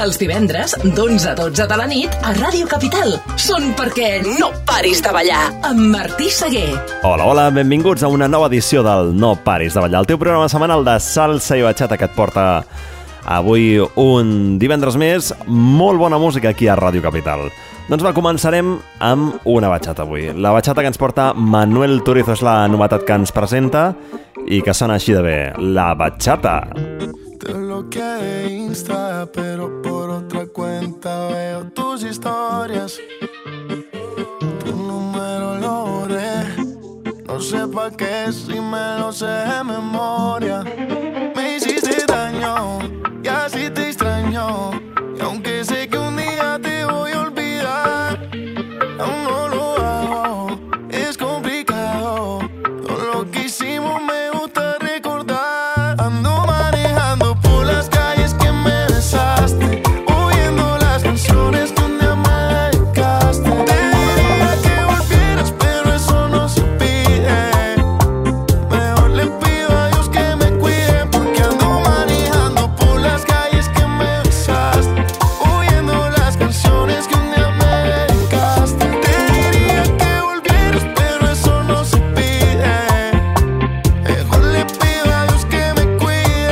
Els divendres, d'11 a 12 de la nit, a Ràdio Capital. Són perquè no paris de ballar, amb Martí Seguer. Hola, benvinguts a una nova edició del No paris de ballar, el teu programa setmanal de salsa i bachata que et porta avui un divendres més molt bona música aquí a Ràdio Capital. Doncs va, començarem amb una bachata avui. La bachata que ens porta Manuel Turizo és la novetat que ens presenta i que sona així de bé, la bachata. Te bloqueé de Insta, pero por otra cuenta veo tus historias. Tu número lo borré, no sé pa' qué si me lo sé de memoria. Me hiciste daño y así te extraño, y aunque sé que un día te voy a olvidar, aún no lo hago, es complicado. Todo lo que hicimos me gusta recordar. Ando manejando por las calles que me besaste, oyendo las canciones que un día me dedicaste. Te diría que volvieras, pero eso no se pide. Mejor le pido a Dios que me cuide, porque ando manejando por las calles que me besaste, oyendo las canciones que un día me dedicaste. Te diría que volvieras, pero eso no se pide. Mejor le pido a Dios que me cuide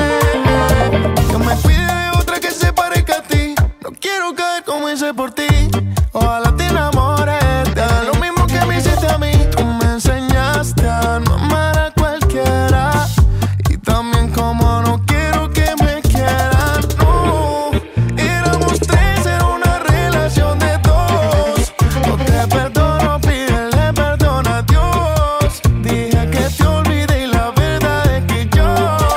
de otra que se parezca a ti. No quiero caer como hice por ti. Ojalá te enamores, te haga lo mismo que me hiciste a mí. Tú me enseñaste a no amar a cualquiera, y también como no quiero que me quieran. No, éramos tres, era una relación de dos. No te perdono, pídele perdón a Dios. Dije que te olvidé y la verdad es que yo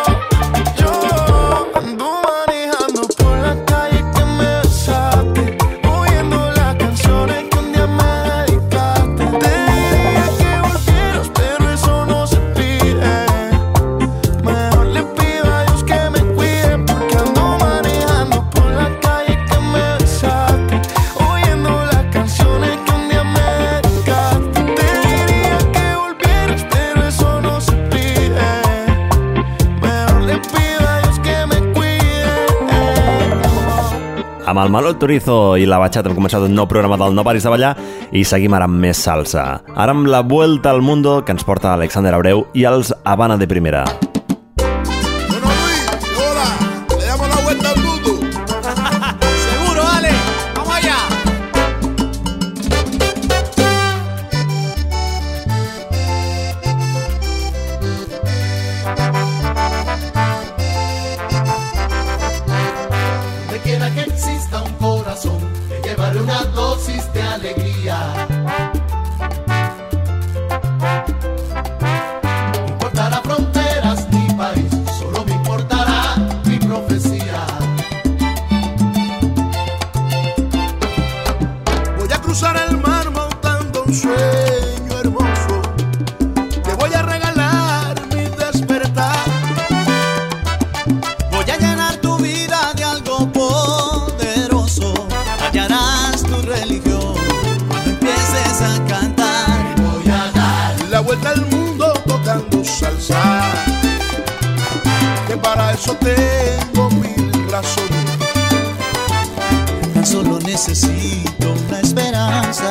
ando manejando por la calle que me besaste, oyendo las canciones que un día me dedicaste. Te diría que volvieras, pero eso no se pide. Mejor le pido a Dios que me cuide, porque ando manejando por la calle que me besaste, oyendo las canciones que un día me dedicaste. Te diría que volvieras, pero eso no se pide. Mejor le pido a Dios que me cuide. Amb el Manuel Turizo i la bachata hem començat un nou programa del No paris de ballar i seguim ara amb més salsa. Ara amb la Vuelta al Mundo que ens porta Alexander Abreu i els Habana de Primera. Bueno, Luis, hola, le damos la vuelta al mundo. Seguro, dale, vamos allá. Donde quiera que exista un corazón, que llevaré una dosis de alegría. No importará fronteras ni país, solo me importará mi profecía. Voy a cruzar el mar montando un sueño hermoso. Te voy a regalar mi despertar. Voy a llenar tu vida de algo poderoso. Hallarás tu religión cuando empieces a cantar. Voy a dar La vuelta al mundo tocando salsa, que para eso tengo mil razones. Tan solo necesito una esperanza.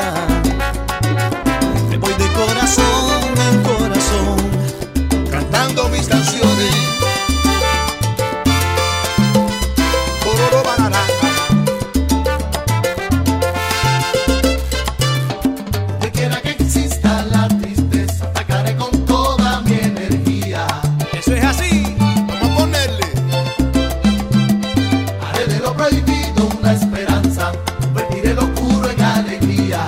Me voy de corazón en corazón, Cantando mis canciones. Bororo banana. donde quiera que exista la tristeza, atacaré con toda mi energía. Eso es así. Vamos a ponerle. Haré de lo prohibido una esperanza, convertiré lo oscuro en alegría.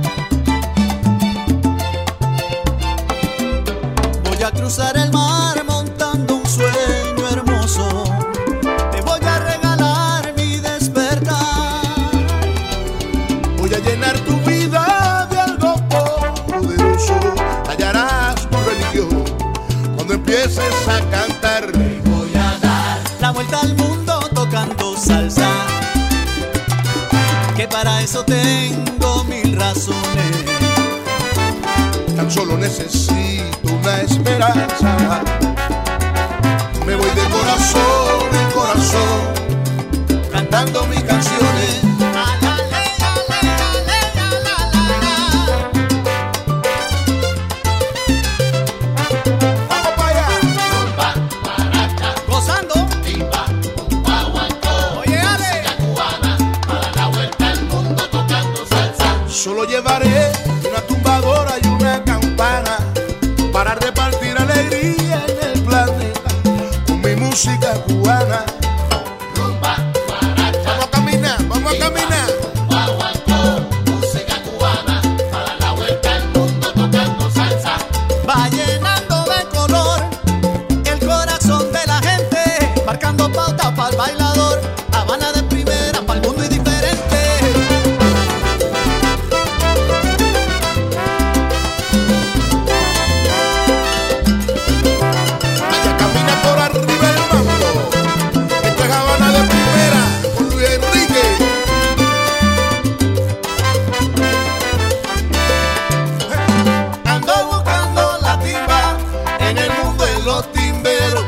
Voy a cruzar el mar montando un sueño hermoso. Te voy a regalar mi despertar. Voy a llenar tu vida de algo poderoso. Hallarás tu religión cuando empieces a cantar. Voy a dar La vuelta al mundo tocando salsa, que para eso tengo mil razones. Tan solo necesito una esperanza. Me voy de corazón en corazón, cantando mi canción. llevaré una tumbadora y una campana para repartir alegría en el planeta con mi música cubana. Rumba, guaracha, Vamos a caminar, vamos a caminar. guaguancó, música cubana, para la vuelta al mundo tocando salsa. Va llenando de color el corazón de la gente, marcando pauta para el bailador. Habana de primera para el mundo y diferente. Vaya, camina por arriba el mambo. Esto es Habana de primera con Luis Enrique. Ando buscando la timba en el mundo de los timberos.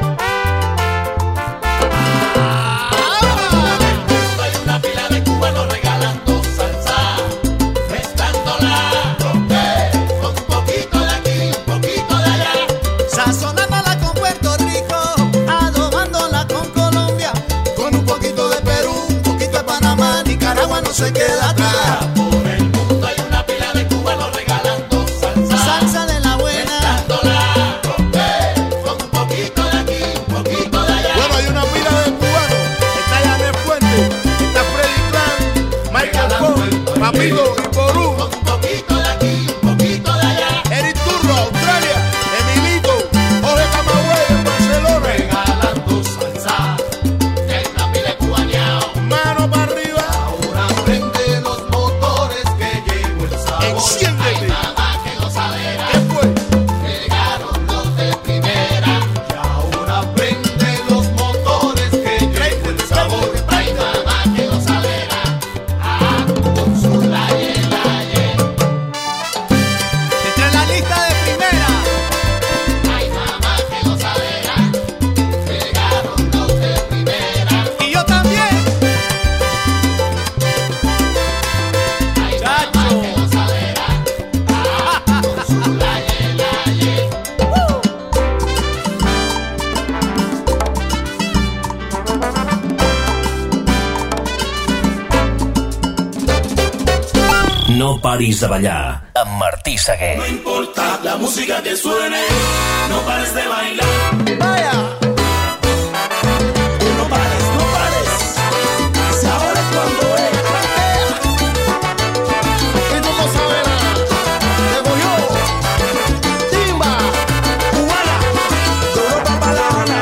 Hay una pila de cubanos regalando salsa, mezclándola, romper, con un poquito de aquí, un poquito de allá. Sazonándola con Puerto Rico, adobándola con Colombia, con un poquito de Perú, un poquito de Panamá, Nicaragua no se queda atrás. Por el mundo hay una pila de cubanos regalando salsa, Salsa de la buena, mezclándola, romper, con un poquito de aquí, un poquito de allá. Bueno, hay una pila de cubanos. Está Janet Fuente, está Freddy Clan, Michael Ford, Papito y Porú, Con un poquito de aquí, un poquito de allá. Eric Turro, Australia, Emilito, Jorge Camagüey en Barcelona. Regalando salsa, en la pila de cubaneao. Mano para arriba, Ahora prende los motores que llegó el sabor. Enciéndete. Hay nada que gozadera. ¿qué fue? Llegaron los de primera. Y ahora prende los motores que llegó el sabor. Hay nada que gozadera. Ah, con su laye, laye. entre la lista de primera. Hay nada que gozadera. Llegaron los de primera. Y yo también. Hay nada que gozadera. Ah, con su laye, laye. No paris de ballar amb Martí Seguer. No importa la música que suene, no pares de bailar. Vaya. No pares, no pares. Si ahora es cuando es. ¿Y cómo sabe nada? Llego yo, timba, Cubana, de Europa para La Habana.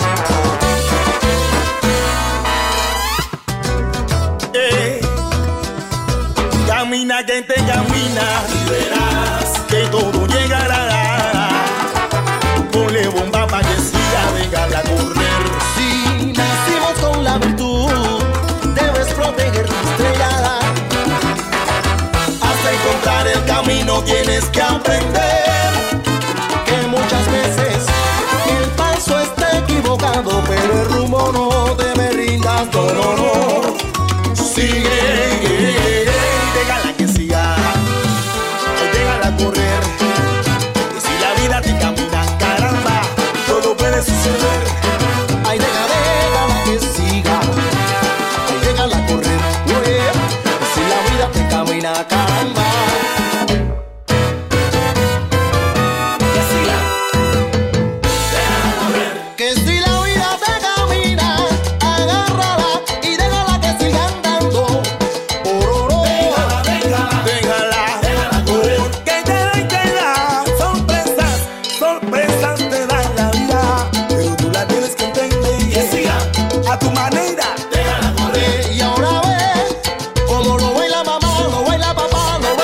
Camina que te camina y verás que todo llegará. Ponle bomba pa' que siga, déjala correr. Si nacimos con la virtud, debes proteger tu estrellada. Hasta encontrar el camino tienes que aprender. Que muchas veces el paso está equivocado, pero el rumbo no te me rindas, no, no, no. Sigue, déjala que siga, déjala correr. Y si la vida te camina, caramba, todo puede suceder. Ay, déjala que siga, ay, déjala correr, ué. Si la vida te camina, caramba. Que siga, déjala correr. Que si la vida te camina, agárrala y déjala que siga andando. Pororó. Déjala correr. Que te da y te da sorpresas, sorpresas te da la vida. Pero tú la tienes que entender. Que siga a tu manera. Déjala correr. Y ahora ve cómo lo baila mamá, lo baila papá, lo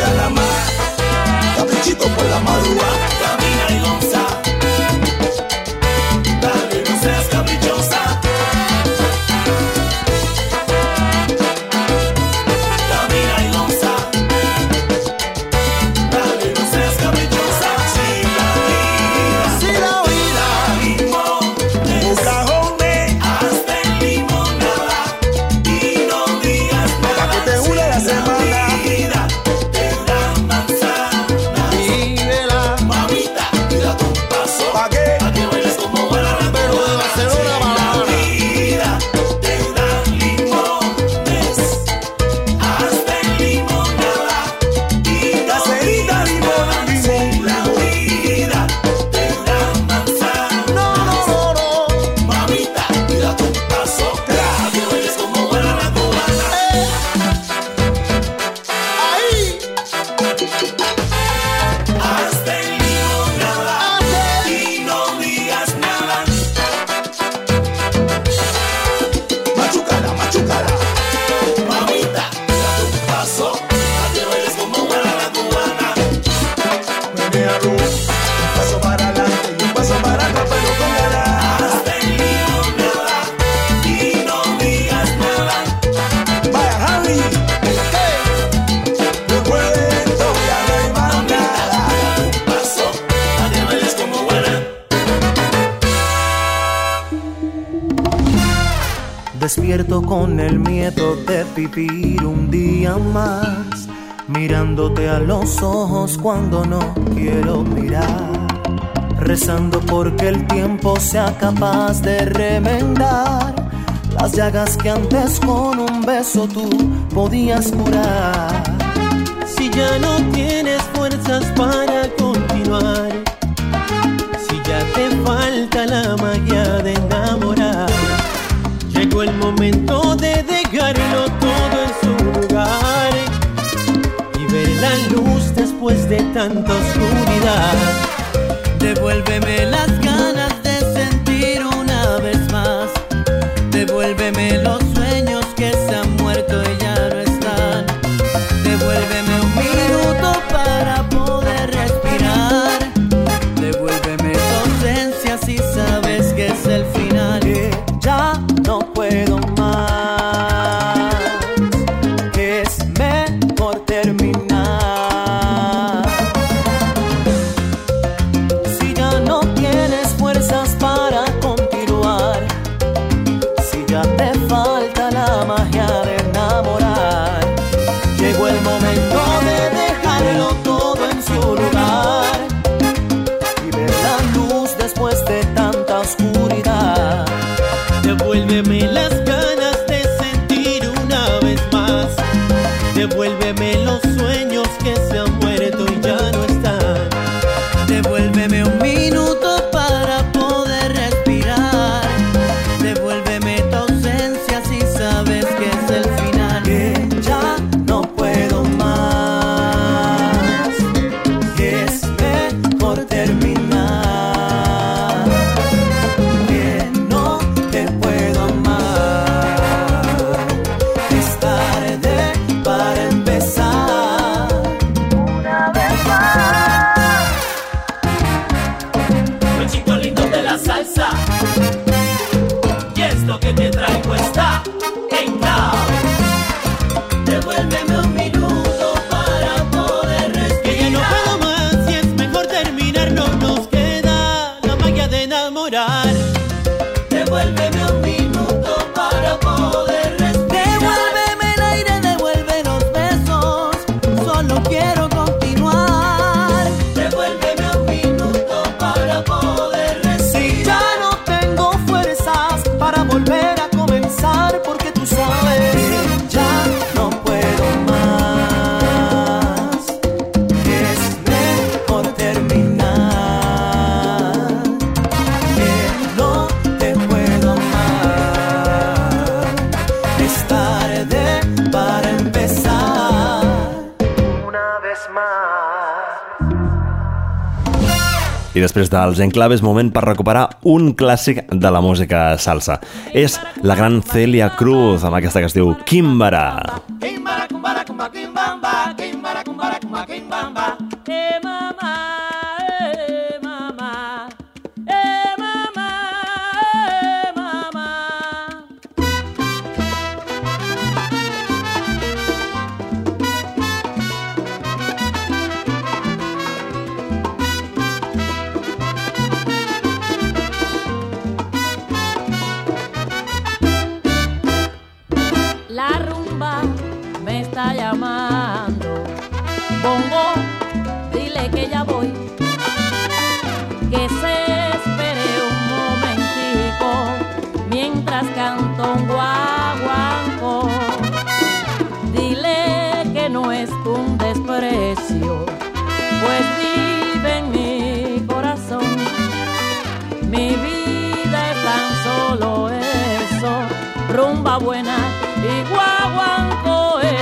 nada más. Caprichito por la madrugada. Camina y goza. Dale, no seas caprichosa. Camina y goza. Dale, no seas caprichosa. Si la vida limón, cajones, hasta en limonada. Y no digas nada. Pa' que te une la semana. Te dan manzana. Vívela, mamita, tírate un paso. ¿Pa' qué? Pa' que bailes como buena la pero de Barcelona, la vida te dan limones, hasta en limonada. Y caserita, limón, limón. La vida te dan manzana. No, mamita, tírate un paso. Pa' que bailes como buena la cubana. Ahí. Hasta en limonada. Y no digas nada. Machucala, machucala. Mamita, date un paso. Pa' que bailes como buena la cubana. Menéalo. Un paso para adelante y un paso para atrás, pero con ganas. Hasta en limonada. Y no digas nada. Vaya, Javi. Recuerdo, ya no hay más nada. Date un paso. Pa' que bailes como buena. Despierto con el miedo de vivir un día más, mirándote a los ojos cuando no quiero mirar, rezando porque el tiempo sea capaz de remendar las llagas que antes con un beso tú podías curar. Si ya no tienes fuerzas para continuar, si ya te falta la magia de enamorar, llegó el momento de dejarlo todo en su lugar y ver la luz después de tanta oscuridad. Devuélveme las ganas de sentir una vez más. Devuélveme los sueños que se han muerto y ya no están. Devuélveme un minuto para poder respirar. Devuélveme tu ausencia si sabes que es el final. Que ya no puedo más, que es mejor terminar. Si ya no tienes fuerzas para continuar, si ya te falta la magia de enamorar, llegó el momento de dejarlo todo en su lugar y ver la luz después de tanta oscuridad. Devuélveme las ganas de sentir una vez más. Devuélveme los sueños que se han muerto y ya no están. Devuélveme un minuto para poder respirar. Devuélveme tu ausencia si sabes que es el final. Que ya no puedo más, que es mejor terminar. Que no te puedo amar. Es tarde para empezar una vez más. Los chicos lindos de la salsa. Y esto que te traigo está en clave. Devuélveme un minuto para poder Que ya no respirar. puedo más y es mejor terminar. No nos queda la magia de enamorar. Devuélveme un minuto para poder respirar. Devuélveme el aire, devuelve los besos. Solo quiero continuar. Devuélveme un minuto para poder Si respirar. ya no tengo fuerzas para volver a comenzar, porque tú sabes que ya no puedo más, que es mejor terminar. Que no te puedo amar. Es tarde para empezar una vez más. I després dels enclaves, moment per recuperar un clàssic de la música salsa. És la gran Celia Cruz, amb aquesta que es diu Quimbara. Quimbara, cumbara, cumba, quimbamba, quimbara, cumbara, cumba, kimbamba. Mamá, mamá, mamá, mamá. La rumba me está llamando. Bongo, dile que ya voy. Que se espere un momentico mientras canto un guaguancó. Dile que no es un desprecio, pues vive en mi corazón. Mi vida es tan solo eso, rumba buena y guaguancó.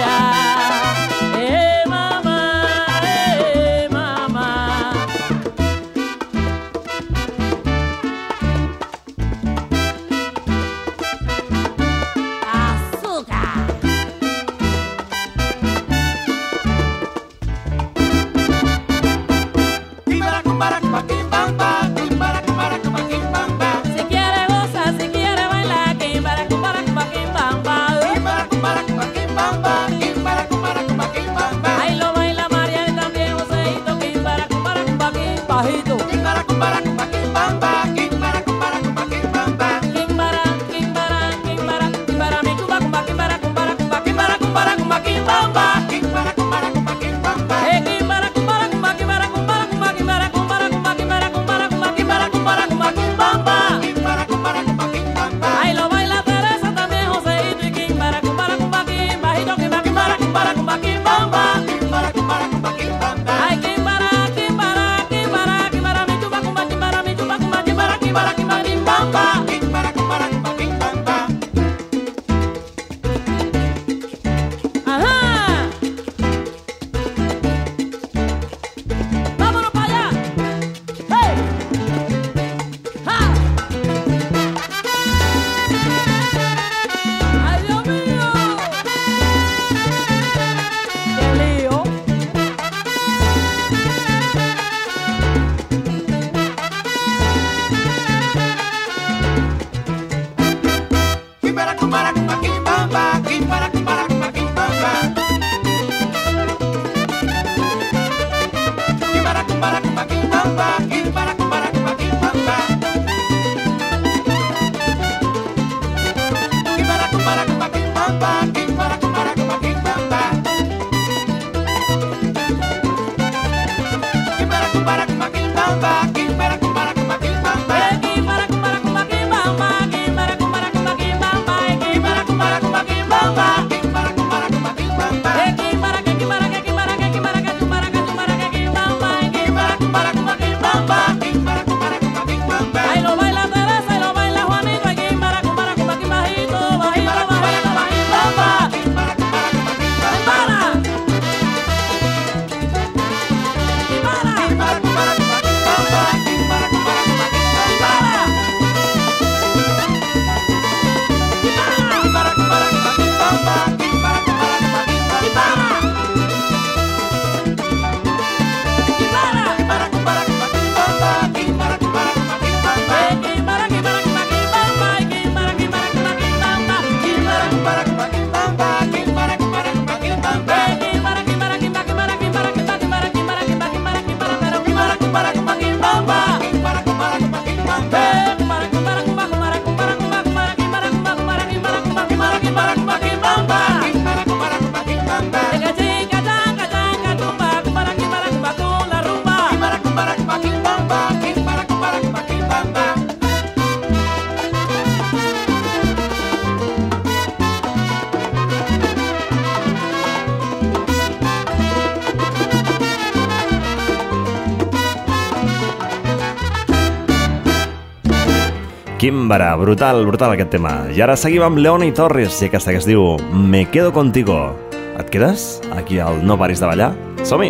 Químbara, brutal, brutal aquest tema. I ara seguim amb Leoni Torres i aquesta que es diu Me quedo contigo. Et quedes aquí al No paris de ballar? Som-hi!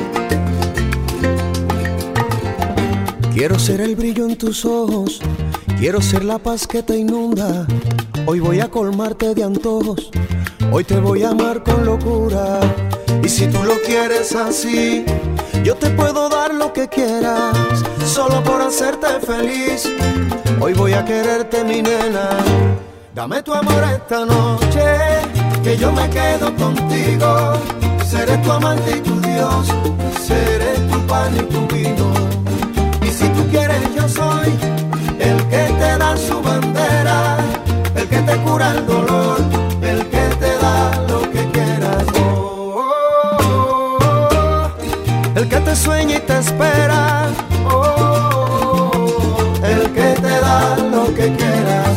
Quiero ser el brillo en tus ojos, Quiero ser la paz que te inunda. Hoy voy a colmarte de antojos. Hoy te voy a amar con locura. Y si tú lo quieres así, yo te puedo dar lo que quieras, solo por hacerte feliz. Hoy voy a quererte, mi nena. Dame tu amor esta noche, que yo me quedo contigo. Seré tu amante y tu Dios, seré tu pan y tu vino. Y si tú quieres, yo soy el que te da su bandera, el que te cura el dolor, el que te da lo que quieras. Oh, oh, oh. El que te sueña y te espera. Oh, oh. El que te da lo que quieras.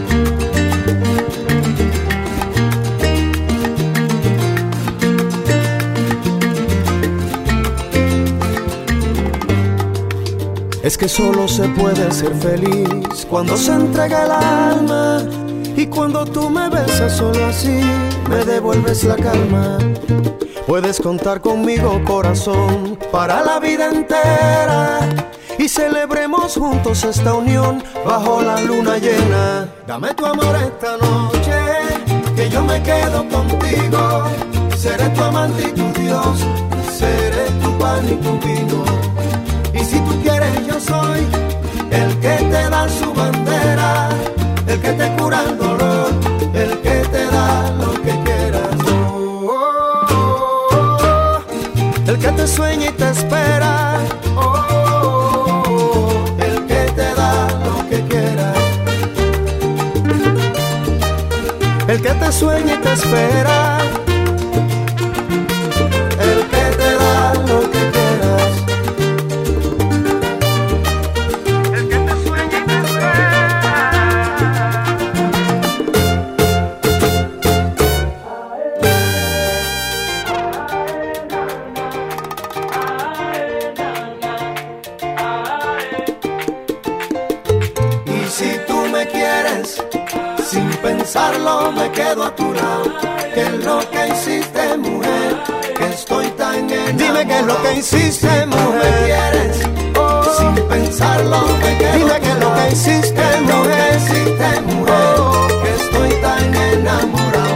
Es que solo se puede ser feliz cuando se entrega el alma. Y cuando tú me besas solo así, me devuelves la calma. Puedes contar conmigo, corazón, para la vida entera. Y celebremos juntos esta unión bajo la luna llena. Dame tu amor esta noche, que yo me quedo contigo. Seré tu amante y tu Dios, seré tu pan y tu vino. Y si tú quieres, yo soy el que te da su bandera, el que te cura el dolor, el que te da lo que quieras. Oh, oh, oh. El que te sueña y te espera. Oh, oh, oh. El que te da lo que quieras. El que te sueña y te espera. El que te da lo que quieras. Me quedo a tu lado. ¿Qué es lo que hiciste, mujer? Que estoy tan enamorado. Dime qué es lo que hiciste, mujer. Me quieres, oh, sin pensarlo me quedo. Dime qué es lo que hiciste, mujer. Hiciste, mujer, oh, que estoy tan enamorado.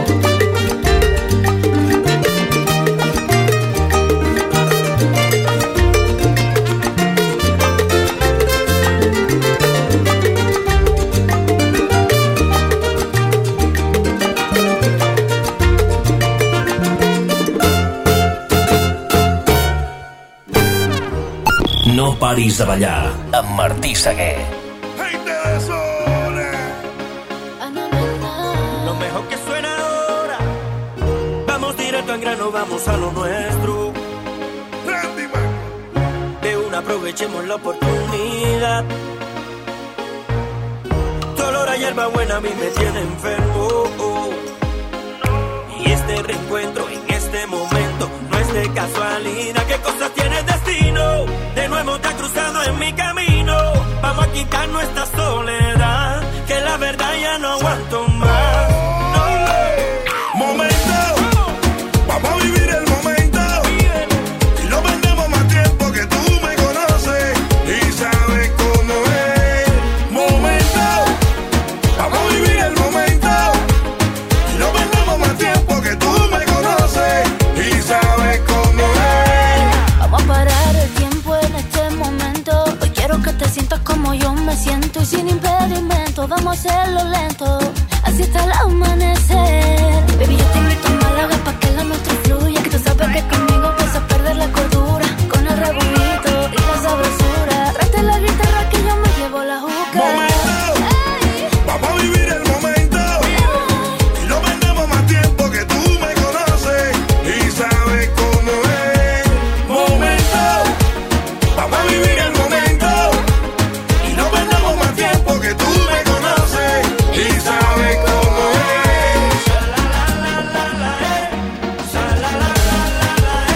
No paris de ballar amb Martí Seguer. Lo mejor que suena ahora. Vamos directo al grano, vamos a lo nuestro. De una aprovechemos la oportunidad. Tu olor a hierba buena a mí me tiene enfermo. Y este reencuentro en este momento no es de casualidad. ¿Qué cosas tiene el destino? De nuevo te ha cruzado en mi camino. Vamos a quitar nuestra soledad, que la verdad ya no aguanto más. No. Momento, vamos a vivir el momento. Y no perdemos más tiempo, que tú me conoces y sabes cómo es. Momento, vamos a vivir el momento. Y no perdemos más tiempo, que tú me conoces y sabes cómo es. Vamos a parar el tiempo en este momento. Hoy quiero que te sientas como yo me siento. Y sin impedimento, vamos a hacerlo lento, así hasta el amanecer. Baby, yo te invito a Málaga pa' que la nuestra fluya. Que tú sabes que conmigo vas a perder la cordura. Con el rebujito y la sabrosura. Tráete la guitarra que yo me llevo la juca. Momento, vamos a vivir el momento. Y no perdemos más tiempo, que tú me conoces y sabes cómo es. Momento, vamos a vivir el momento. Y no perdemos más tiempo, que tú me conoces y sabes cómo es.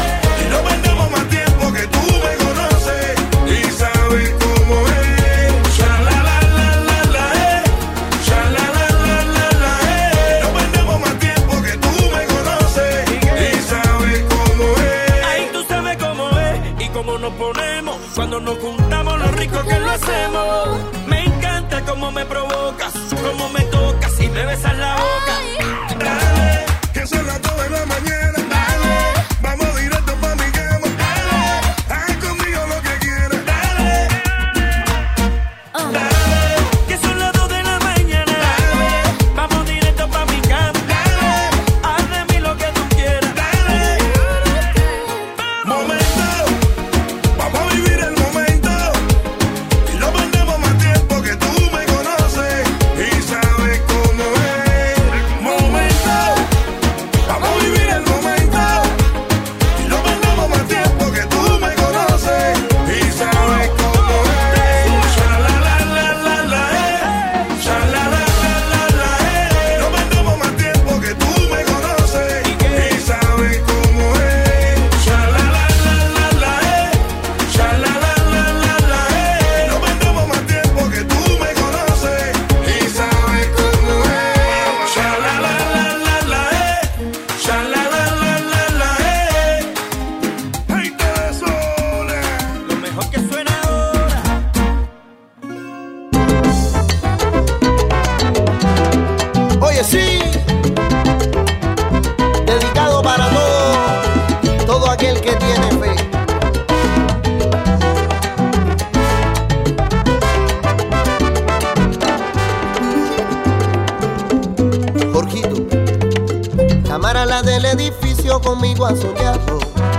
Para la del edificio conmigo ha soñado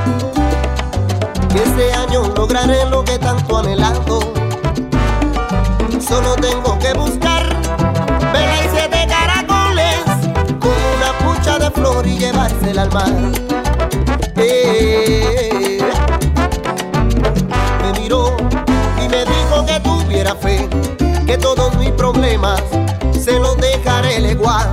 que este año lograré lo que tanto anhelando. Solo tengo que buscar vela y 7 caracoles con una pucha de flor y llevársela al mar. Me miró y me dijo que tuviera fe, que todos mis problemas se los dejaré leguar.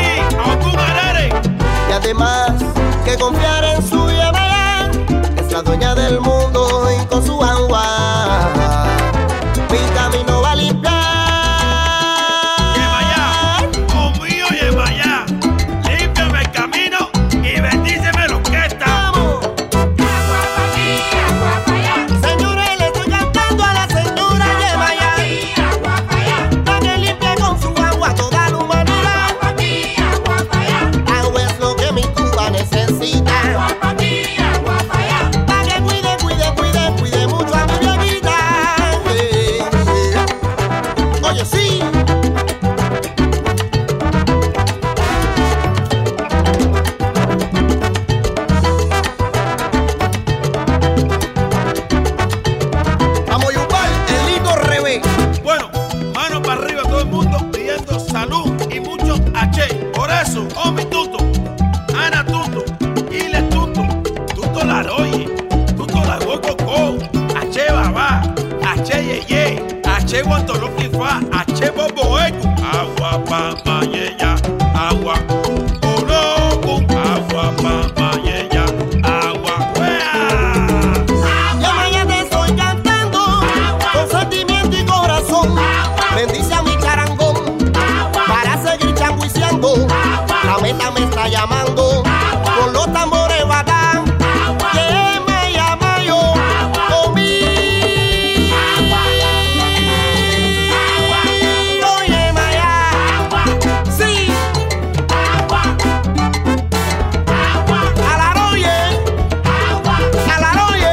Y además que confiar en su Yemayá, que es la dueña del mundo y con su agua mi camino va a limpiar. Yemayá, conmigo Yemayá, límpiame el camino y bendíceme lo que está. ¡Vamos! Agua pa' aquí, agua pa' allá. Señores, le estoy cantando a la señora Yemayá. Agua pa' allá. Pa' que limpie con su agua toda la humanidad. Agua pa' aquí, agua pa' allá. Agua es lo que mi Cuba necesita. Agua pa' aquí, agua pa' allá. Pa' que cuide mucho a mi bebida. Oye, sí. Vamos a jugar el lindo revés. Bueno, mano para arriba todo el mundo pidiendo salud y mucho H. Por eso, Omi Tuto, Ana Tuto, Ile Tuto, Tuto Laroye, Tuto la Coco, H Babá, H Yeye, H Guantoloquifa, H Bobo Eco, agua pa' mayeya, agua, oroco, agua pa' mayeya, agua, wea. Yemayá te estoy cantando con sentimiento y corazón. Bendice a mi charangón para seguir changuiciando. La meta me está llamando con los tambores batán. Que me llama yo conmigo. Oye, Maya. Sí. Alaroye. Alaroye.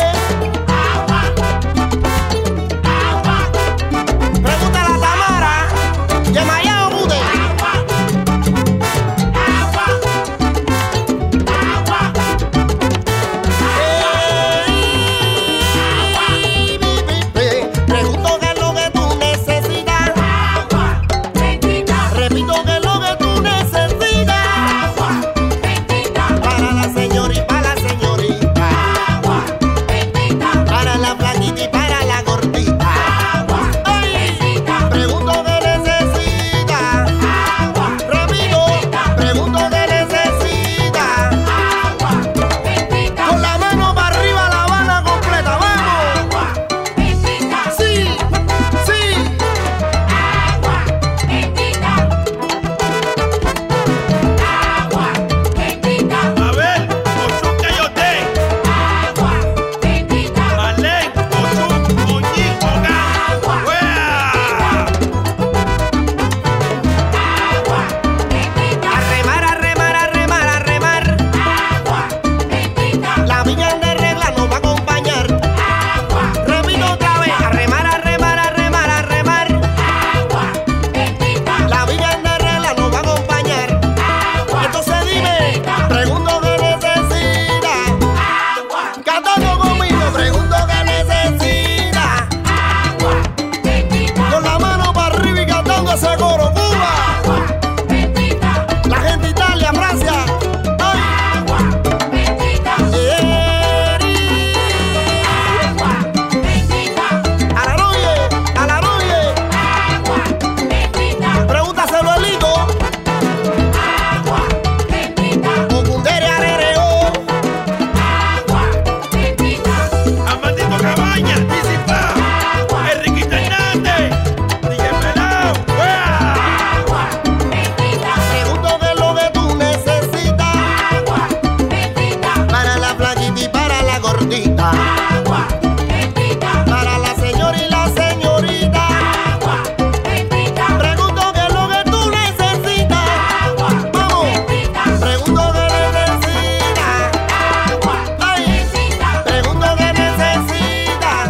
Pregúntale a Tamara, Yemayá o Bude. Pregunto qué es lo que tú necesitas. Repito qué es lo que tú necesitas. Para la señora y para la señorita. Para la flaquita y para la gordita. Ay, pregunto qué necesitas. Repito, pregunto qué necesitas. Con la mano para arriba la Habana completa, vamos. Sí, sí. A ver, Ochun Cayote, Malén, Ochun, Oñi, Oga, wea. A remar, a remar, a remar, a remar. La viña de regla nos va a acompañar. Repito otra vez, a remar, a remar, a remar, a remar. La viña de regla nos va a acompañar. Entonces dime, pregunto qué necesitas. Cantando conmigo, pregunto qué necesitas. Con la mano para arriba y cantando ese coro, Cuba. La gente de Italia, Francia. Ay. Alaroye, Alaroye. Pregúntaselo a Lito. Bucundere, Arereo. Amandito Cabaña, Disipa, Enriquita Hernández, DJ Pelao, wea. Pregunto qué es lo que tú necesitas. Para la flaquita y para la gordita. Para la señora y la señorita. Pregunto qué es lo que tú necesitas. Vamos. Pregunto qué necesitas. Ay. Pregunto qué necesitas.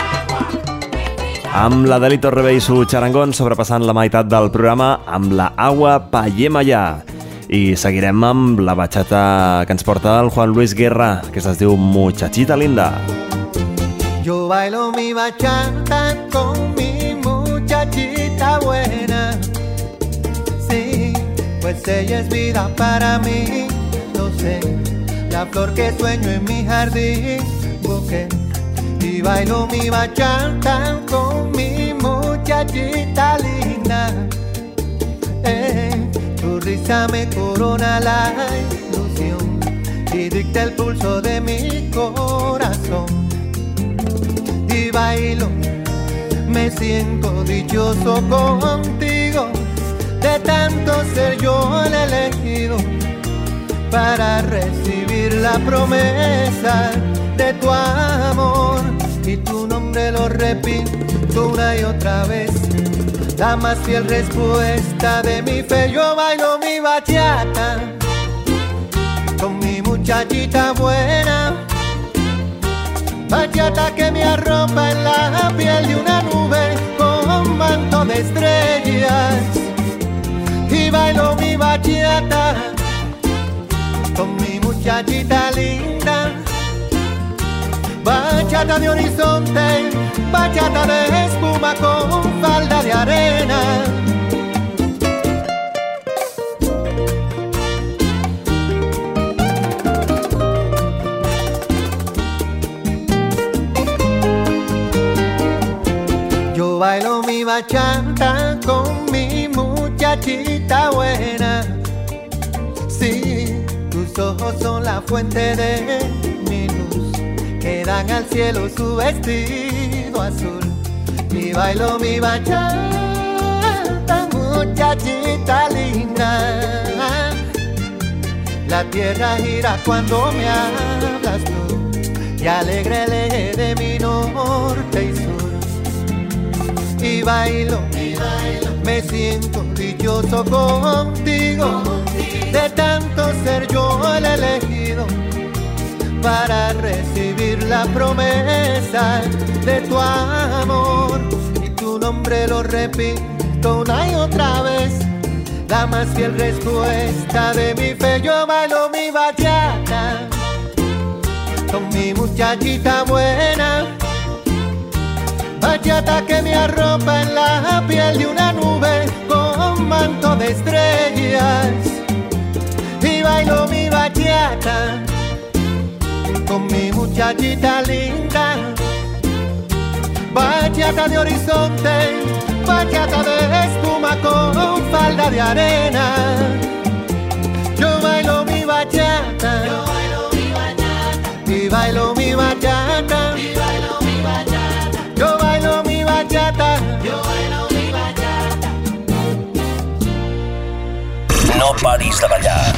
Amb la Delito Rebé i su xarangón sobrepassant la meitat del programa amb la Agua pa Yemayá. I seguirem amb la bachata que ens porta el Juan Luis Guerra, que es diu Muchachita Linda. Yo bailo mi bachata con mi muchachita buena. Sí, pues ella es vida para mí. Lo sé, la flor que sueño en mi jardín busqué. Y bailo mi bachata con mi muchachita linda. Tu risa me corona la ilusión y dicta el pulso de mi corazón. Y bailo, me siento dichoso contigo, de tanto ser yo el elegido para recibir la promesa de tu amor. Y tu nombre lo repito una y otra vez, la más fiel respuesta de mi fe. Yo bailo mi bachata con mi muchachita buena, bachata que me arropa en la piel de una nube con manto de estrellas. Y bailo mi bachata con mi muchachita linda, bachata de horizonte, bachata de espuma con falda de arena. Yo bailo mi bachata con mi muchachita buena. Sí, tus ojos son la fuente de mi luz, que dan al cielo su vestido azul. Y bailo mi bachata, muchachita linda. La tierra gira cuando me hablas tú, y alegre el eje de mi norte y sur. Y bailo, me siento dichoso contigo, de tanto ser yo el elegido para recibir la promesa de tu amor. Y tu nombre lo repito una y otra vez, la más fiel respuesta de mi fe. Yo bailo mi bachata con mi muchachita buena, bachata que me arropa en la piel de una nube con manto de estrellas. Y bailo mi bachata con mi muchachita linda, bachata de horizonte, bachata de espuma con falda de arena. Yo bailo mi bachata, yo bailo mi bachata, y bailo mi bachata, y bailo mi bachata. Yo bailo mi bachata, yo bailo mi bachata. No paris de ballar.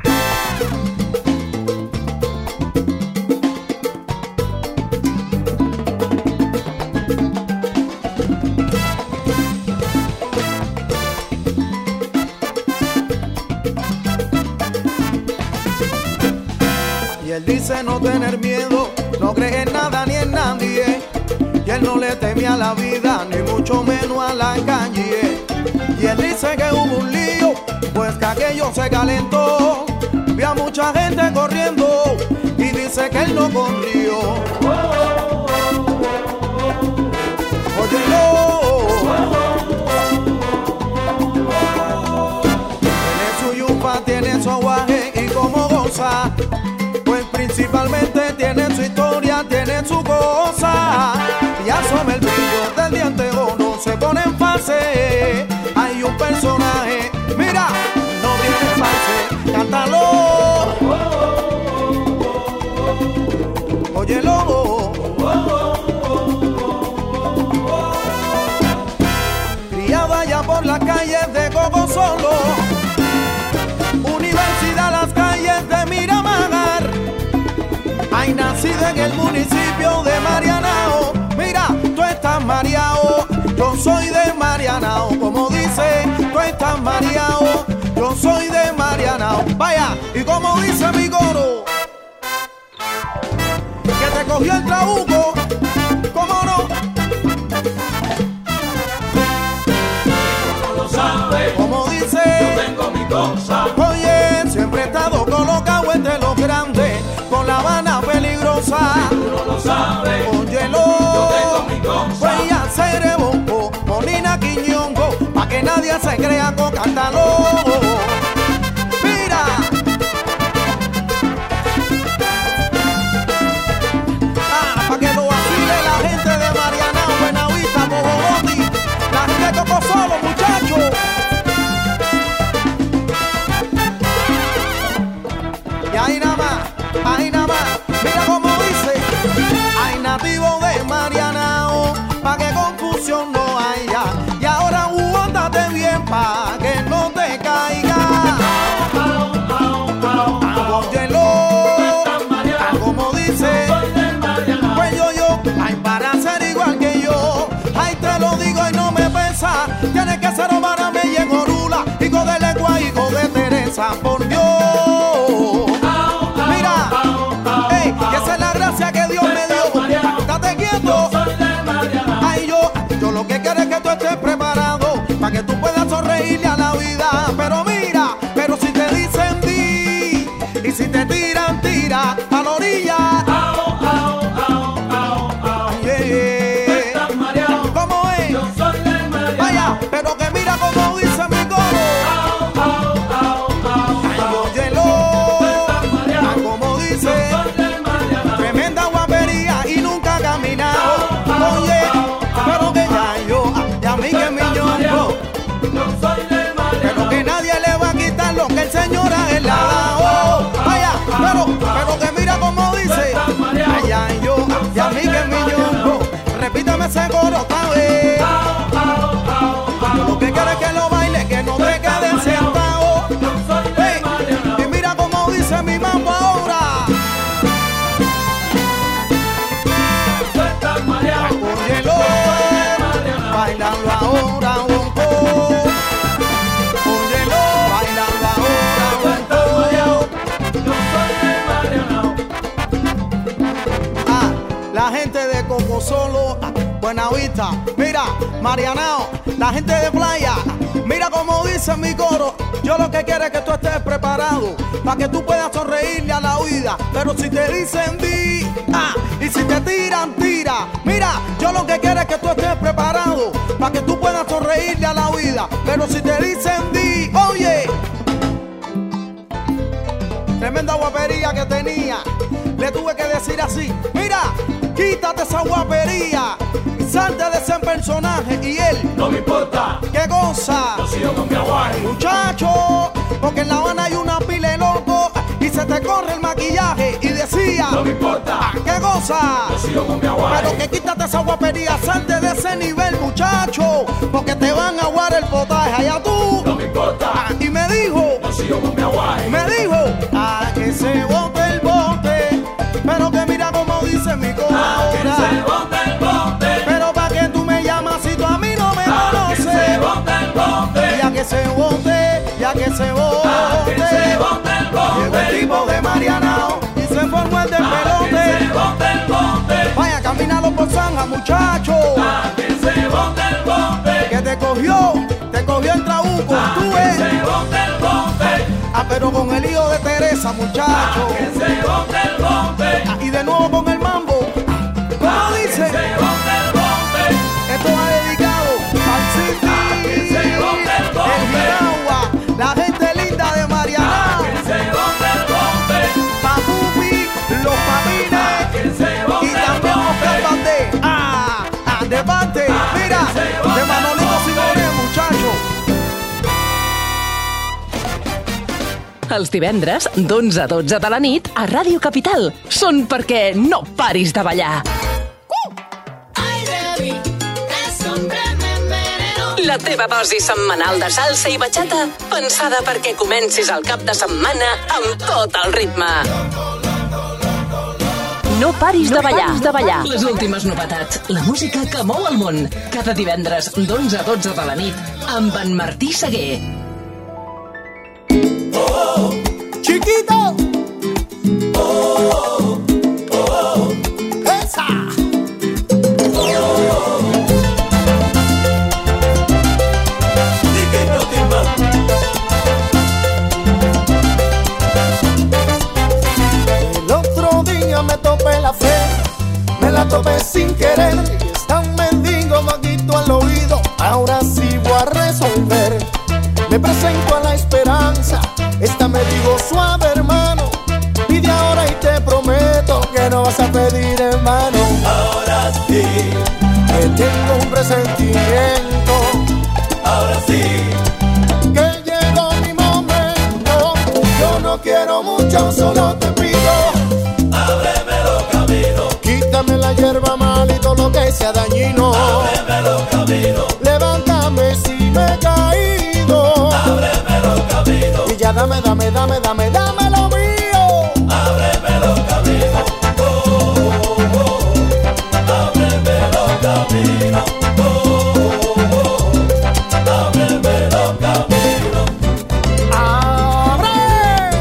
Y él dice no tener miedo, no cree en nada ni en nadie. Y él no le teme a la vida, ni mucho menos a la calle. Y él dice que hubo un lío, pues que aquello se calentó. Vi a mucha gente corriendo y dice que él no corrió. Óyelo. Tiene su yupa, tiene su aguaje y cómo goza. Pues principalmente tiene su historia, tiene su cosa. Y asoma el brillo del diente oro, se pone en fase. Hay un personaje, mira, no viene fase, cántalo. Óyelo. Criado allá por las calles de Coco Solo, universidad las calles de Miramar. Hay nacido en el municipio de Marianao. Mira, tú estás mareado, yo soy de Marianao. Como dice, tú estás mareado, yo soy de Marianao. Vaya, y como dice mi coro, que te cogió el trabuco, ¿cómo no? Tú lo sabes, Como dice, yo tengo mi cosa. oye. se crea con catálogo. Mira. Pa' que lo vacile la gente de Marianao, Buenavista, Bogotá, la gente de Coco Solo, muchachos. Y ahí nada más, mira cómo dice. Hay nativos de Marianao, pa' que confusión no haya. Y ahora aguántate bien pa' que no te caiga. Óyelo, como dice. Pues yo, ay, para ser igual que yo. Ay, te lo digo y no me pesa. Tienes que ser Omarame y en Orula, hijo de Lengua, hijo de Teresa, por Dios. Mira, ey, que esa es la gracia que Dios me dio. Estate quieto. Ay, yo lo que quiero es que tú estés preparado para que tú puedas sonreírle a la vida. Pero mira, pero si te dicen di y si te tiran, tira a la orilla. ¿Cómo es? Vaya, pero que mira cómo dice mi coro. Ay, óyelo, como dice, tremenda guapería y nunca ha caminado. Oye, pero que ya a mí que mi ñongo, pero que nadie le va a quitar lo que el Señor a él le ha dado. Vaya, pero que mira cómo dice, ay, yo, y a mí que mi ñongo, repítame ese coro otra vez. Yo lo que quiero es que lo baile, que no te quedes sentado. Hey, y mira cómo dice mi mambo ahora. Óyelo, bailando ahora, bonco. Óyelo, bailando ahora, bonco. Ah, la gente de Coco Solo, Buenavista, mira, Marianao, la gente de Playa, mira como dice mi coro. Yo lo que quiero es que tú estés preparado para que tú puedas sonreírle a la vida. Pero si te dicen di, y si te tiran, tira. Mira, yo lo que quiero es que tú estés preparado para que tú puedas sonreírle a la vida. Pero si te dicen di, oye, tremenda guapería que tenía. Le tuve que decir así, mira, quítate esa guapería y salte de ese personaje. Y él, no me importa, qué cosa, yo sigo con mi aguay. Muchacho, porque en La Habana hay una pila de loco y se te corre el maquillaje. Y decía, no me importa, qué cosa, yo sigo con mi aguay. Pero que quítate esa guapería, salte de ese nivel, muchacho, porque te van a aguar el potaje. Allá tú, no me importa, y me dijo, yo sigo con mi aguay. Me dijo, que se bote el bote. Pero que mira como dice mi coro ahora. Que se bote el bote. Pero pa' que tú me llamas si tú a mí no me conoces. Que se bote el bote. Ya que se bote, ya que se bote. Que se bote el bote. Llegó el tipo de Marianao y se formó el despelote. Que se bote el bote. Vaya, camínalo por Zanja, muchacho. Que se bote el bote. Que te cogió el trabuco. Tú ves. Que se bote el bote. Pero con el hijo de Teresa, muchacho. Que se bote el bote. Y de nuevo con el mambo. ¿Cómo dice? Que se bote el bote. Esto va dedicado al City. Que se bote el bote. El Giragua, la gente linda de Marianao. Que se bote el bote. Papupi, los papines. Que se bote y también Oscar Bandé. De parte, mira, de Manolito Simone, muchacho. Els divendres, d'11 a 12 de la nit, a Ràdio Capital. Són perquè no paris de ballar. La teva dosi setmanal de salsa i bachata, pensada perquè comencis el cap de setmana amb tot el ritme. No paris de ballar. Les últimes novetats, la música que mou el món. Cada divendres, d'11 a 12 de la nit, amb en Martí Seguer. Chiquito, esa. El otro día me topé la fe, me la topé sin querer. Y está un mendigo vaguito al oído, ahora sí voy a resolver. Me presento a la esperanza. Esta me dijo suave, hermano. Pide ahora y te prometo que no vas a pedir en vano. Ahora sí, que tengo un presentimiento. ahora sí, que llegó mi momento. Yo no quiero mucho, solo te pido. ábreme los caminos. Quítame la hierba mal y todo lo que sea dañino. Ábreme los caminos. Levántame si me he caído. Ábreme los caminos. Y ya dame lo mío. Ábreme los caminos. Ábreme los caminos. Ábreme los caminos. ¡Abre!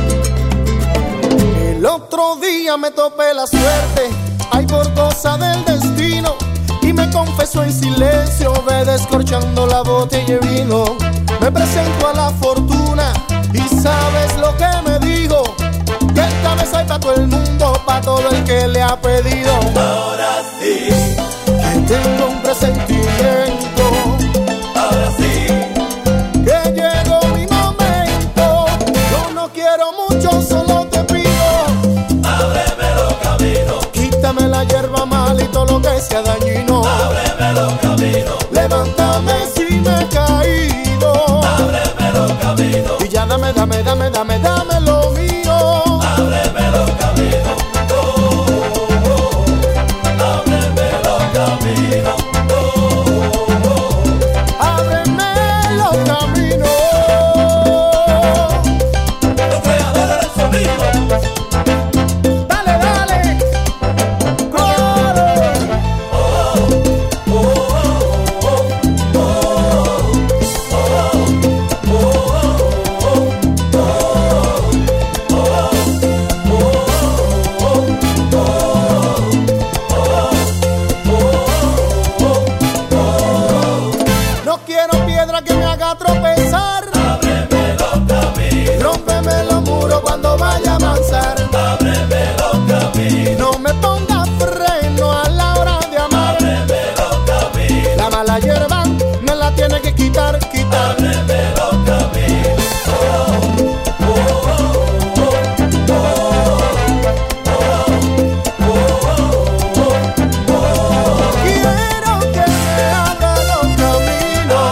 El otro día me topé la suerte, ay, por cosa del destino, y me confesó en silencio, ve descorchando la botella de vino. Me presento a la fortuna y sabes lo que me dijo, que esta vez hay para todo el mundo, para todo el que le ha pedido. Ahora sí, que tengo un presentimiento. ahora sí, Que llegó mi momento. Yo no quiero mucho, solo te pido. ábreme los caminos. Quítame la hierba mal y todo lo que sea dañino. Ábreme los caminos. Levántame si me he caído. Ábreme los caminos. Y ya dame lo mío. Ábreme los caminos. Ábreme los caminos. Ábreme los caminos. Los creadores del sonido. Dale, dale. No quiero piedra que me haga tropezar. Ábreme los caminos. Rómpeme los muros cuando vaya a avanzar. Ábreme los caminos. No me ponga freno a la hora de amar. Ábreme los caminos. La mala hierba me la tiene que quitar. Ábreme los caminos. Quiero que me abra los caminos.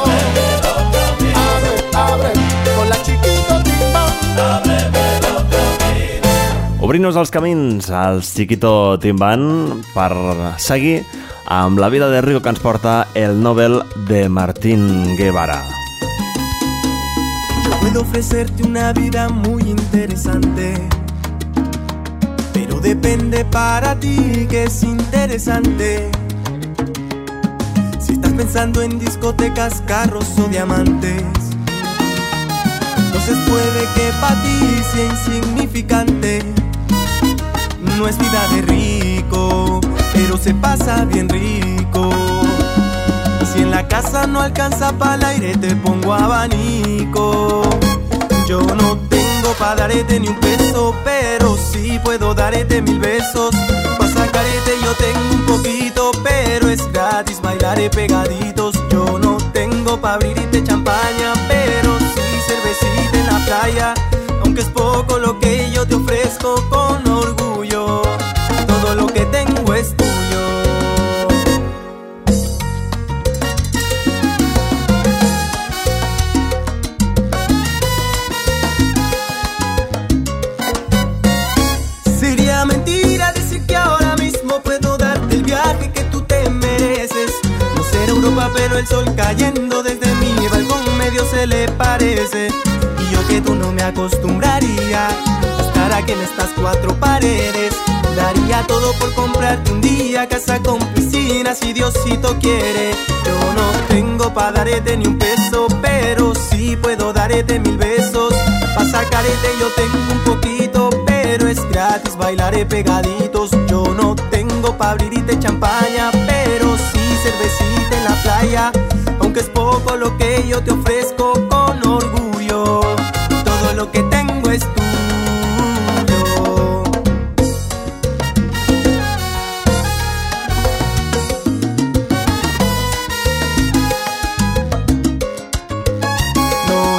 Abre, con la chiquito timbán. Obrir-nos els camins als Chiquito Timbán per seguir amb la vida de Rigo que ens porta el Nobel de Martín Guevara. Yo puedo ofrecerte una vida muy interesante, pero depende para ti que es interesante. Si estás pensando en discotecas, carros o diamantes, entonces puede que para ti sea insignificante. No es vida de rico, pero se pasa bien rico. Y si en la casa no alcanza para el aire, te pongo abanico. Yo no tengo pa' darte ni un peso, pero sí puedo darte 1000 besos. Pa' sacarte yo tengo un poquito, pero es gratis, bailaré pegaditos. Yo no tengo pa' abrirte champaña, pero sí cervecita en la playa. Aunque es poco lo que yo te ofrezco con orgullo, todo lo que tengo es tuyo. Sería mentira decir que ahora mismo puedo darte el viaje que tú te mereces. No será Europa, pero el sol cayendo desde mi balcón medio se le parece. Y yo que tú no me acostumbraría a estar aquí en estas cuatro paredes. Daría todo por comprarte un día casa con piscina si Diosito quiere. Yo no tengo pa' darte ni un peso, pero sí puedo darte 1000 besos. Pa' sacarte yo tengo un poquito, pero es gratis, bailaré pegaditos. Yo no tengo pa' abrirte champaña, pero sí cervecita en la playa. Aunque es poco lo que yo te ofrezco con orgullo, todo lo que tengo es tuyo. No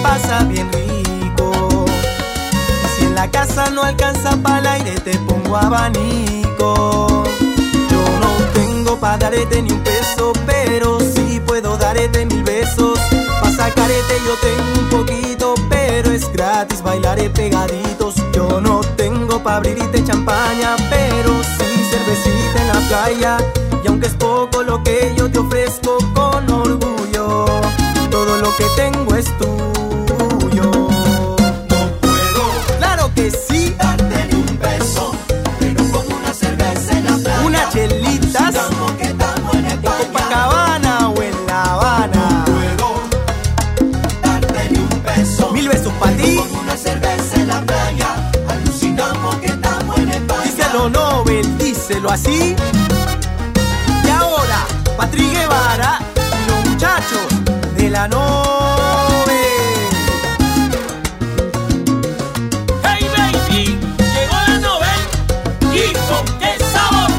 pasa bien rico. Y si en la casa no alcanza para el aire, te pongo abanico. Yo no tengo pa' darte ni un peso, pero sí puedo darte 1000 besos. Pa' sacarte yo tengo un poquito, pero es gratis, bailaré pegaditos. Yo no tengo pa' abrirte champaña, pero sí cervecita en la playa. Y aunque es poco lo que yo te ofrezco, con orgullo, todo lo que tengo es tuyo. No puedo, claro que sí, darte ni un beso, pero con una cerveza en la playa, unas chelitas, estamos que estamos en España, en Copacabana o en La Habana. No puedo darte ni un beso, 1000 besos pa' ti, con una cerveza en la playa, alucinamos que estamos en España. díselo Nobel, díselo así. Y ahora, Patrick Guevara y los muchachos de la Nobel. Hey baby, llegó la Nobel y con qué sabor.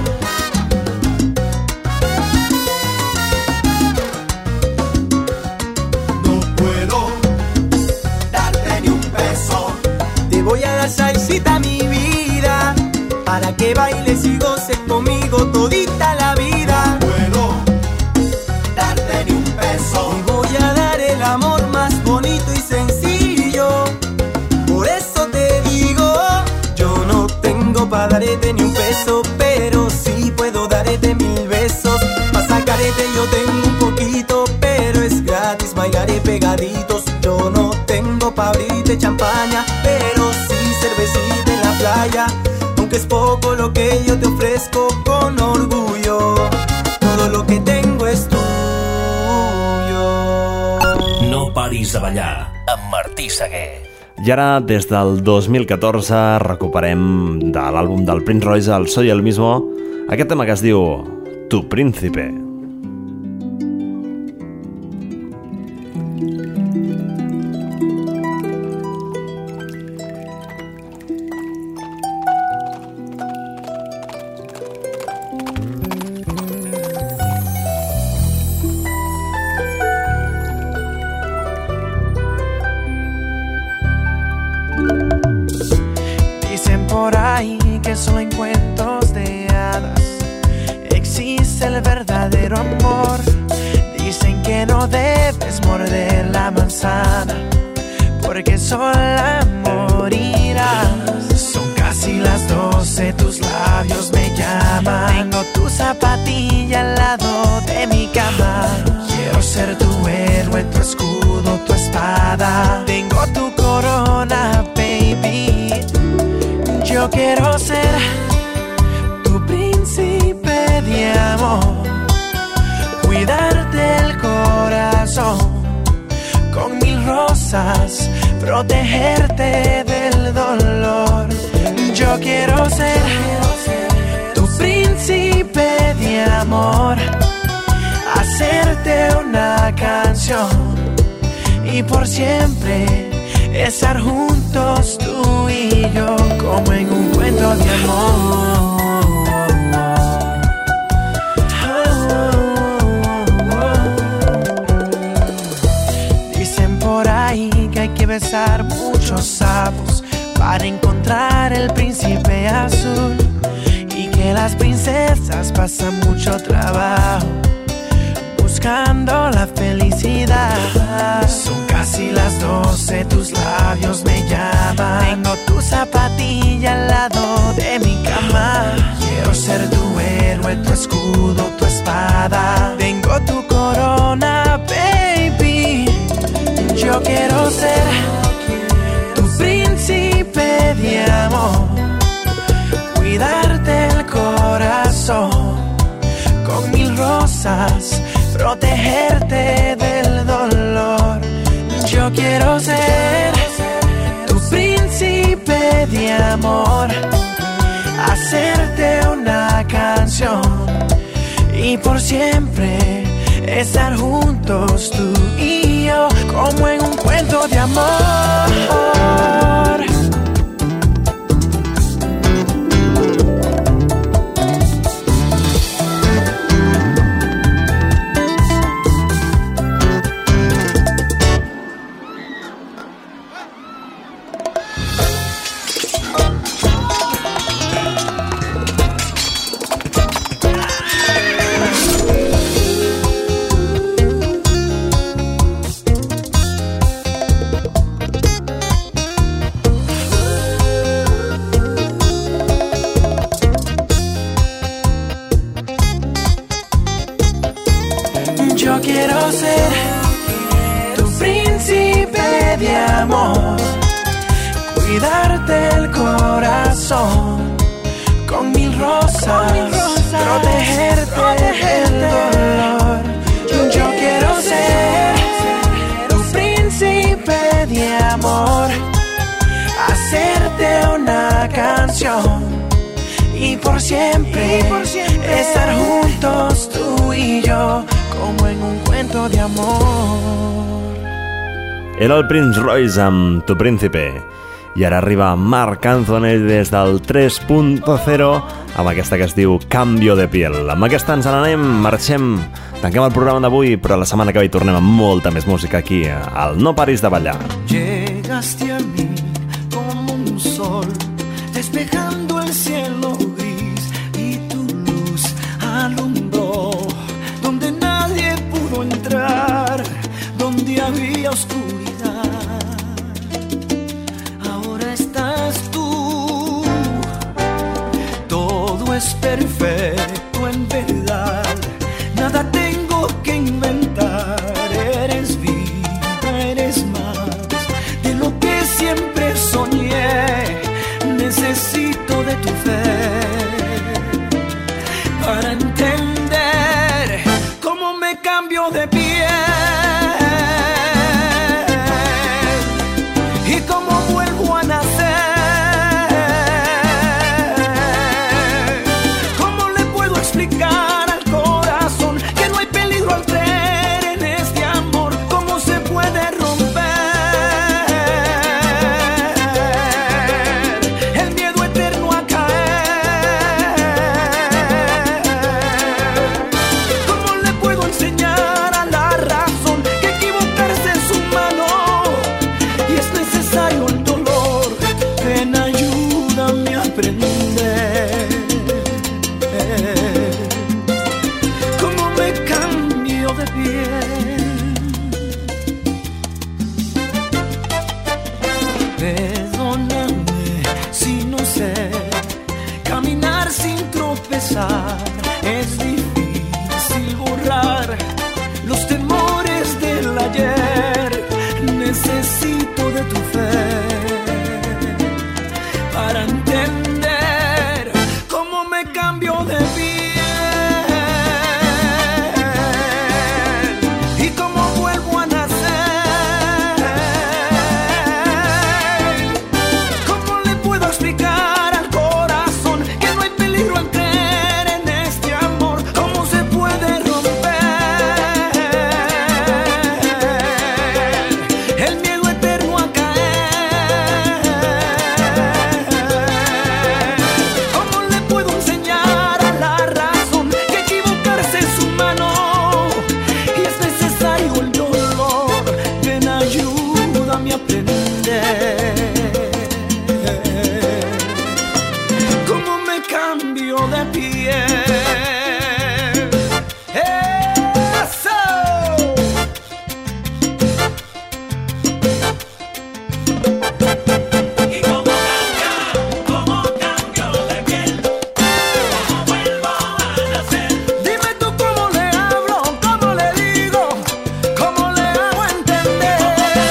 No puedo darte ni un beso, Te voy a dar salsita, mi vida, para que bailes y goces conmigo todita la vida. puedo darte ni un beso, Te voy a dar el amor más bonito y sencillo. Por eso te digo, yo no tengo pa' darte ni un peso, pero sí puedo darte 1000 besos. Pa' sacarte yo tengo un poquito, pero es gratis, bailaré pegaditos. Yo no tengo pa' abrirte champaña, pero sí cervecita en la playa. Aunque es poco lo que yo te ofrezco, con orgullo, todo lo que tengo es tuyo. No paris de ballar amb Martí Seguer. I ara, des del 2014, recuperem de l'àlbum del Prince Royce, el Soy el Mismo, aquest tema que es diu Tu Príncipe. Dicen por ahí que solo en cuentos de hadas existe el verdadero amor. Dicen que no debes morder la manzana, porque sola morirás. Son casi las 12, tus labios me llaman. Tengo tu zapatilla al lado de mi cama. Quiero ser tu héroe, tu escudo, tu espada. Tengo tu corona, baby. Yo quiero ser tu príncipe de amor, cuidarte el corazón con 1000 rosas, protegerte del dolor. Yo quiero ser tu príncipe de amor, hacerte una canción y por siempre estar juntos tú y yo, como en un cuento de amor. Dicen por ahí que hay que besar muchos sapos para encontrar el príncipe azul, y que las princesas pasan mucho trabajo buscando la felicidad. Son casi las 12, tus labios me llaman. Tengo tu zapatilla al lado de mi cama. Quiero ser tu héroe, tu escudo, tu espada. Tengo tu corona, baby. Yo quiero ser tu príncipe de amor, cuidarte el corazón con 1000 rosas, protegerte del dolor. Yo quiero ser tu príncipe de amor, hacerte una canción y por siempre estar juntos tú y yo, como en un cuento de amor. amor, cuidarte el corazón con mil rosas, protegerte del dolor. Yo quiero ser tu príncipe de amor, hacerte una canción y por siempre estar juntos tú y yo, como en un cuento de amor. Era el Prince Royce amb Tu Príncipe. I ara arriba Marc Anthony des del 3.0 amb aquesta que es diu Cambio de Piel. Amb aquesta ens n'anem, marxem, tanquem el programa d'avui, però la setmana que ve tornem amb molta més música aquí al No Paris de Ballar. Llegaste a mí como un sol, despejando el cielo gris, y tu luz alumbró donde nadie pudo entrar, donde había oscuridad. Ahora estás tú, todo es perfecto en verdad, nada tengo que inventar. Eres vida, eres más de lo que siempre soñé. Necesito de tu fe para entender cómo me cambio de piel y cómo vuelvo a nacer. ¿Cómo le puedo explicar al corazón que no hay peligro al creer en este amor? ¿Cómo se puede romper el miedo eterno a caer? ¿Cómo le puedo enseñar a la razón que equivocarse es humano y es necesario el dolor? Ven, ayúdame a aprender cómo me cambio de piel. Perdóname si no sé caminar sin tropezar. Es difícil borrar los temores del ayer. Necesito de tu fe para entender cómo me cambio de piel y cómo vuelvo a nacer. ¿Cómo le puedo explicar al corazón que no hay peligro al creer en este amor? ¿Cómo se puede romper el miedo eterno a caer? ¿Cómo le puedo enseñar a la razón que equivocarse es humano y es necesario el dolor? Ven, ayúdame a aprender cómo me cambio de piel. ¡Eso! Y cómo cambio de piel, cómo vuelvo a nacer. Dime tú cómo le hablo, cómo le digo, cómo le hago entender.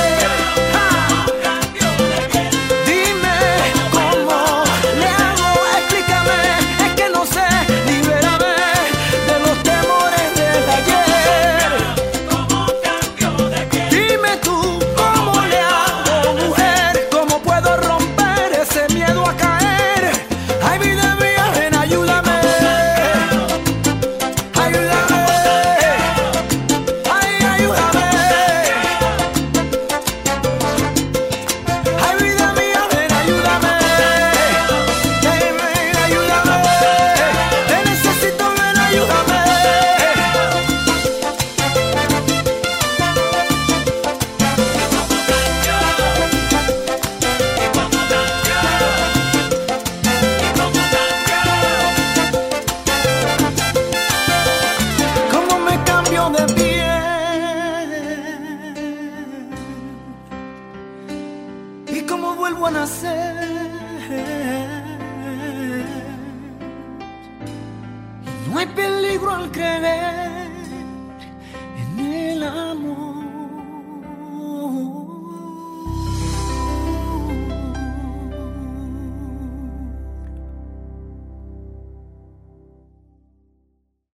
Cambio de piel. Dime cómo le hago, explícame, es que no sé. Libérame de los temores del ayer. Cómo cambio de piel. Dime tú cómo le hago, mujer, cómo puedo romper ese miedo a caer. Ay, vida mía, ven, ayúdame. Ayúdame. Ay, ayúdame. Ay, vida mía, ven, ayúdame. Ven, ven, ayúdame. Te necesito, ven, ayúdame. ¿Cómo me cambio de piel? ¿Y cómo vuelvo a nacer? No hay peligro al creer